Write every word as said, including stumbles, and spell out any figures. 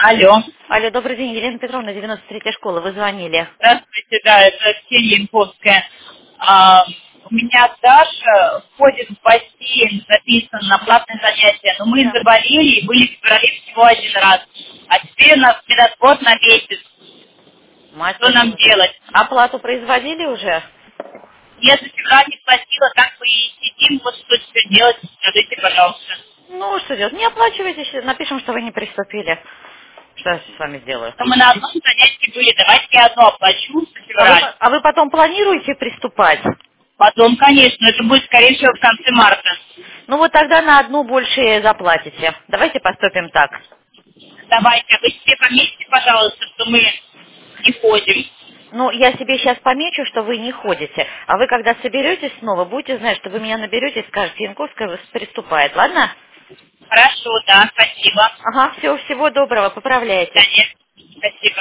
Алло. Алло, добрый день, Елена Петровна, девяносто третья школа, вы звонили. Здравствуйте, да, это Ксения Янковская. А, у меня Даша ходит в бассейн, записан на платное занятие, но мы Да. заболели и были в феврале всего один раз. А теперь у нас медотвод на месяц. Что Мастер нам Божий. делать? Оплату производили уже? Я за февраль не платила, так мы и сидим, вот что теперь делать, скажите, пожалуйста. Ну, что делать? Не оплачивайте, щ- напишем, что вы не приступили. Что я с вами сделаю? Но мы на одном занятии были, давайте я одно оплачу за А вы, февраль. по- а вы потом планируете приступать? Потом, конечно, это будет, скорее всего, в конце марта. Ну вот тогда на одну больше заплатите. Давайте поступим так. Давайте, а вы себе пометьте, пожалуйста, что мы не ходим. Ну, я себе сейчас помечу, что вы не ходите. А вы, когда соберетесь снова, будете знать, что вы меня наберете и скажете, Янковская приступает, ладно? Хорошо, да, спасибо. Ага, все, всего доброго, Да, поправляйтесь. нет, спасибо.